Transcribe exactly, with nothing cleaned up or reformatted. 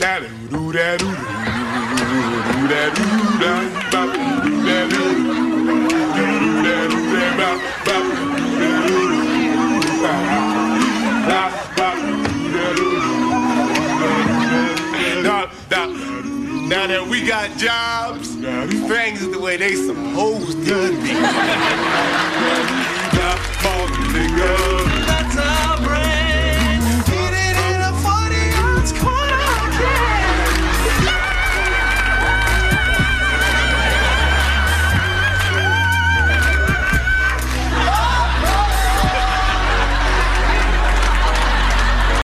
Now that we got jobs, things are the way they supposed to be.